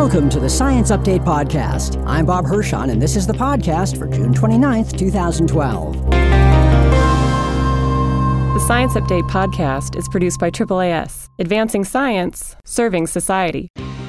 Welcome to the Science Update Podcast. I'm Bob Hirschon, and this is the podcast for June 29th, 2012. The Science Update Podcast is produced by AAAS, advancing science, serving society.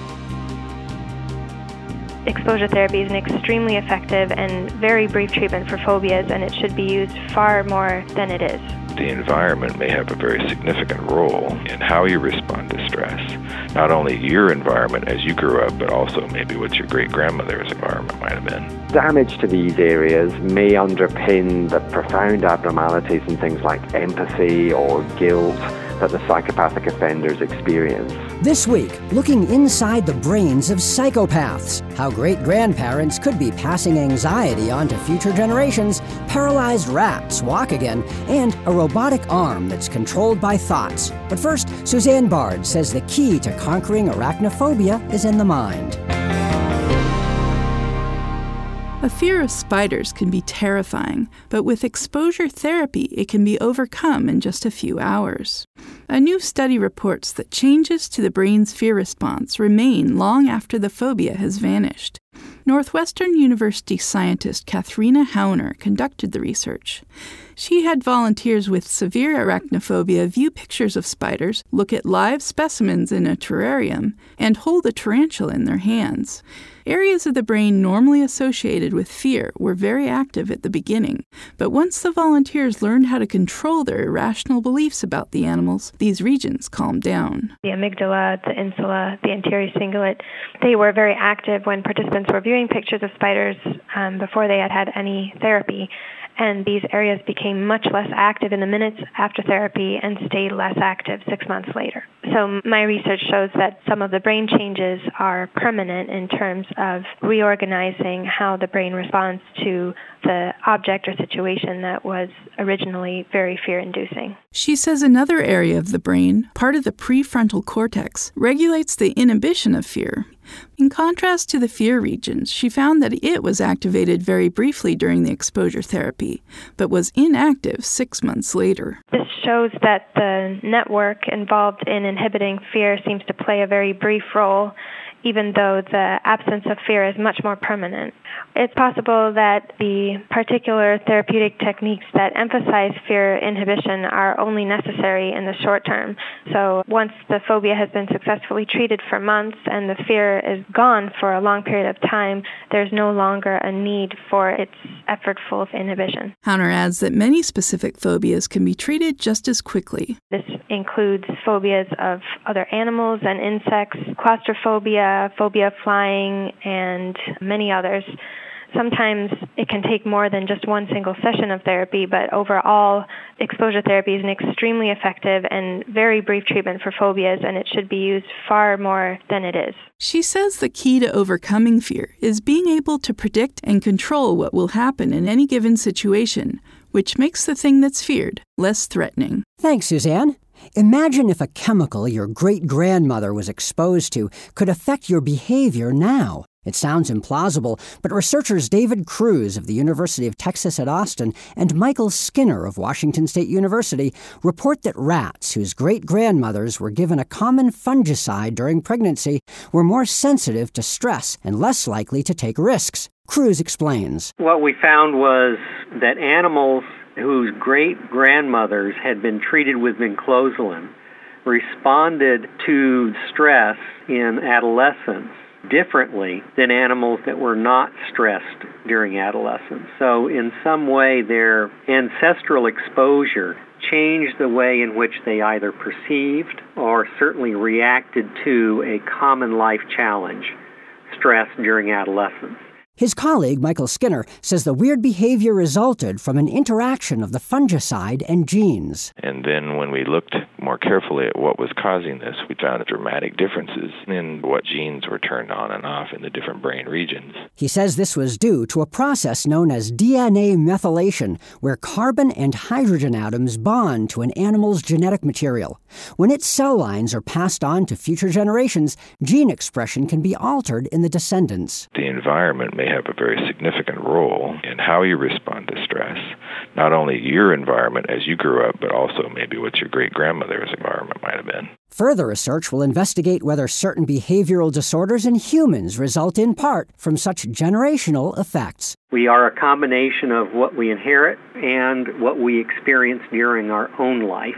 Exposure therapy is an extremely effective and very brief treatment for phobias, and it should be used far more than it is. The environment may have a very significant role in how you respond to stress. Not only your environment as you grew up, but also maybe what your great-grandmother's environment might have been. Damage to these areas may underpin the profound abnormalities in things like empathy or guilt that the psychopathic offenders experience. This week, looking inside the brains of psychopaths, how great-grandparents could be passing anxiety on to future generations, paralyzed rats walk again, and a robotic arm that's controlled by thoughts. But first, Suzanne Bard says the key to conquering arachnophobia is in the mind. A fear of spiders can be terrifying, but with exposure therapy, it can be overcome in just a few hours. A new study reports that changes to the brain's fear response remain long after the phobia has vanished. Northwestern University scientist Katharina Hauner conducted the research. She had volunteers with severe arachnophobia view pictures of spiders, look at live specimens in a terrarium, and hold a tarantula in their hands. Areas of the brain normally associated with fear were very active at the beginning, but once the volunteers learned how to control their irrational beliefs about the animals, these regions calmed down. The amygdala, the insula, the anterior cingulate, they were very active when participants were viewing pictures of spiders before they had any therapy. And these areas became much less active in the minutes after therapy and stayed less active 6 months later. So my research shows that some of the brain changes are permanent in terms of reorganizing how the brain responds to the object or situation that was originally very fear-inducing. She says another area of the brain, part of the prefrontal cortex, regulates the inhibition of fear. In contrast to the fear regions, she found that it was activated very briefly during the exposure therapy, but was inactive 6 months later. This shows that the network involved in inhibiting fear seems to play a very brief role, even though the absence of fear is much more permanent. It's possible that the particular therapeutic techniques that emphasize fear inhibition are only necessary in the short term. So once the phobia has been successfully treated for months and the fear is gone for a long period of time, there's no longer a need for its effortful inhibition. Hauner adds that many specific phobias can be treated just as quickly. This includes phobias of other animals and insects, claustrophobia, phobia of flying, and many others. Sometimes it can take more than just one single session of therapy, but overall, exposure therapy is an extremely effective and very brief treatment for phobias, and it should be used far more than it is. She says the key to overcoming fear is being able to predict and control what will happen in any given situation, which makes the thing that's feared less threatening. Thanks, Suzanne. Imagine if a chemical your great-grandmother was exposed to could affect your behavior now. It sounds implausible, but researchers David Cruz of the University of Texas at Austin and Michael Skinner of Washington State University report that rats whose great-grandmothers were given a common fungicide during pregnancy were more sensitive to stress and less likely to take risks. Cruz explains. What we found was that animals whose great-grandmothers had been treated with vinclozolin responded to stress in adolescence differently than animals that were not stressed during adolescence. So in some way, their ancestral exposure changed the way in which they either perceived or certainly reacted to a common life challenge, stress during adolescence. His colleague, Michael Skinner, says the weird behavior resulted from an interaction of the fungicide and genes. And then when we looked more carefully at what was causing this, we found dramatic differences in what genes were turned on and off in the different brain regions. He says this was due to a process known as DNA methylation, where carbon and hydrogen atoms bond to an animal's genetic material. When its cell lines are passed on to future generations, gene expression can be altered in the descendants. The environment may have a very significant role in how you respond to stress, not only your environment as you grew up, but also maybe what your great-grandmother's environment might have been. Further research will investigate whether certain behavioral disorders in humans result in part from such generational effects. We are a combination of what we inherit and what we experience during our own life.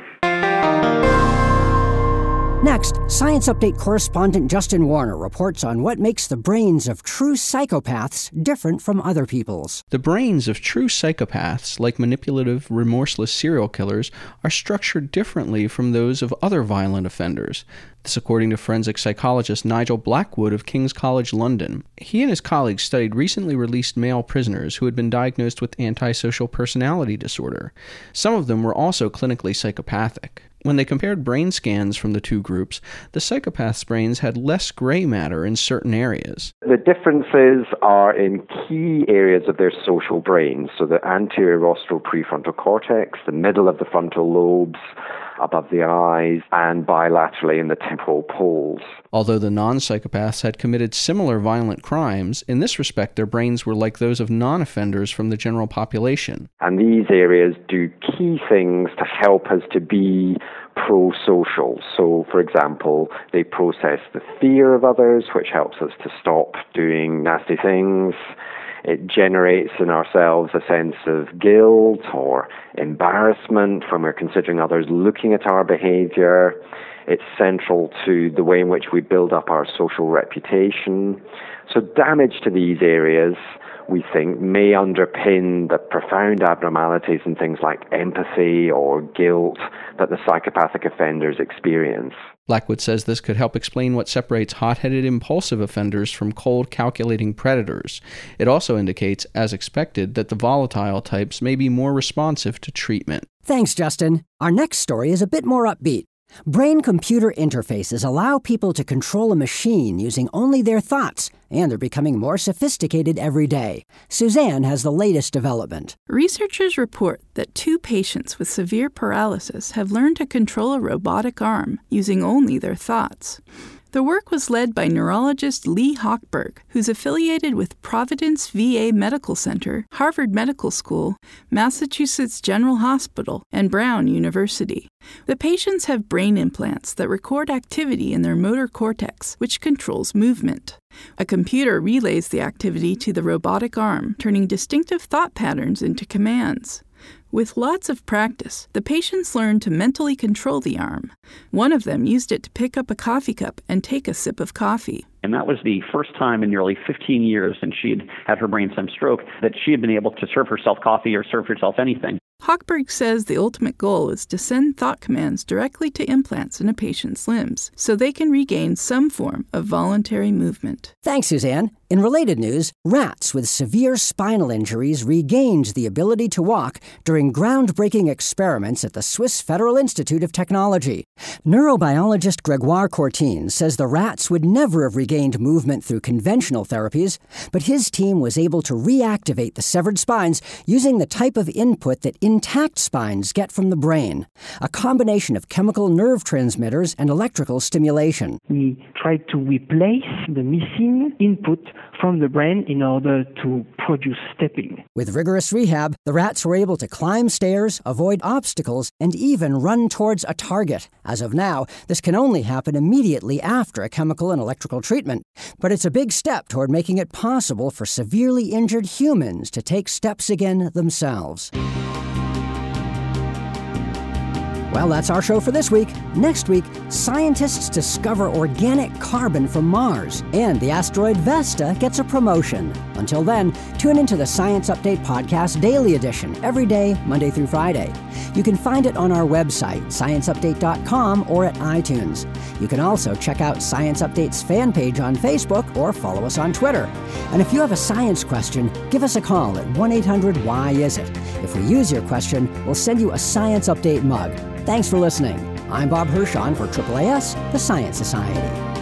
Next, Science Update correspondent Justin Warner reports on what makes the brains of true psychopaths different from other people's. The brains of true psychopaths, like manipulative, remorseless serial killers, are structured differently from those of other violent offenders. This according to forensic psychologist Nigel Blackwood of King's College London. He and his colleagues studied recently released male prisoners who had been diagnosed with antisocial personality disorder. Some of them were also clinically psychopathic. When they compared brain scans from the two groups, the psychopaths' brains had less gray matter in certain areas. The differences are in key areas of their social brains, so the anterior rostral prefrontal cortex, the middle of the frontal lobes, above the eyes, and bilaterally in the temporal poles. Although the non-psychopaths had committed similar violent crimes, in this respect their brains were like those of non-offenders from the general population. And these areas do key things to help us to be pro-social. So, for example, they process the fear of others, which helps us to stop doing nasty things. It generates in ourselves a sense of guilt or embarrassment when we're considering others looking at our behavior. It's central to the way in which we build up our social reputation. So damage to these areas, we think, may underpin the profound abnormalities in things like empathy or guilt that the psychopathic offenders experience. Blackwood says this could help explain what separates hot-headed impulsive offenders from cold, calculating predators. It also indicates, as expected, that the volatile types may be more responsive to treatment. Thanks, Justin. Our next story is a bit more upbeat. Brain-computer interfaces allow people to control a machine using only their thoughts, and they're becoming more sophisticated every day. Suzanne has the latest development. Researchers report that 2 patients with severe paralysis have learned to control a robotic arm using only their thoughts. The work was led by neurologist Lee Hochberg, who's affiliated with Providence VA Medical Center, Harvard Medical School, Massachusetts General Hospital, and Brown University. The patients have brain implants that record activity in their motor cortex, which controls movement. A computer relays the activity to the robotic arm, turning distinctive thought patterns into commands. With lots of practice, the patients learned to mentally control the arm. One of them used it to pick up a coffee cup and take a sip of coffee. And that was the first time in nearly 15 years since she had had her brainstem stroke that she had been able to serve herself coffee or serve herself anything. Hochberg says the ultimate goal is to send thought commands directly to implants in a patient's limbs so they can regain some form of voluntary movement. Thanks, Suzanne. In related news, rats with severe spinal injuries regained the ability to walk during groundbreaking experiments at the Swiss Federal Institute of Technology. Neurobiologist Gregoire Courtine says the rats would never have regained movement through conventional therapies, but his team was able to reactivate the severed spines using the type of input that intact spines get from the brain, a combination of chemical nerve transmitters and electrical stimulation. We tried to replace the missing input from the brain in order to produce stepping. With rigorous rehab, the rats were able to climb stairs, avoid obstacles, and even run towards a target. As of now, this can only happen immediately after a chemical and electrical treatment, but it's a big step toward making it possible for severely injured humans to take steps again themselves. Well, that's our show for this week. Next week, scientists discover organic carbon from Mars, and the asteroid Vesta gets a promotion. Until then, tune into the Science Update Podcast Daily Edition every day, Monday through Friday. You can find it on our website, scienceupdate.com, or at iTunes. You can also check out Science Update's fan page on Facebook or follow us on Twitter. And if you have a science question, give us a call at 1-800-WHY-IS-IT. If we use your question, we'll send you a Science Update mug. Thanks for listening. I'm Bob Hirschon for AAAS, the Science Society.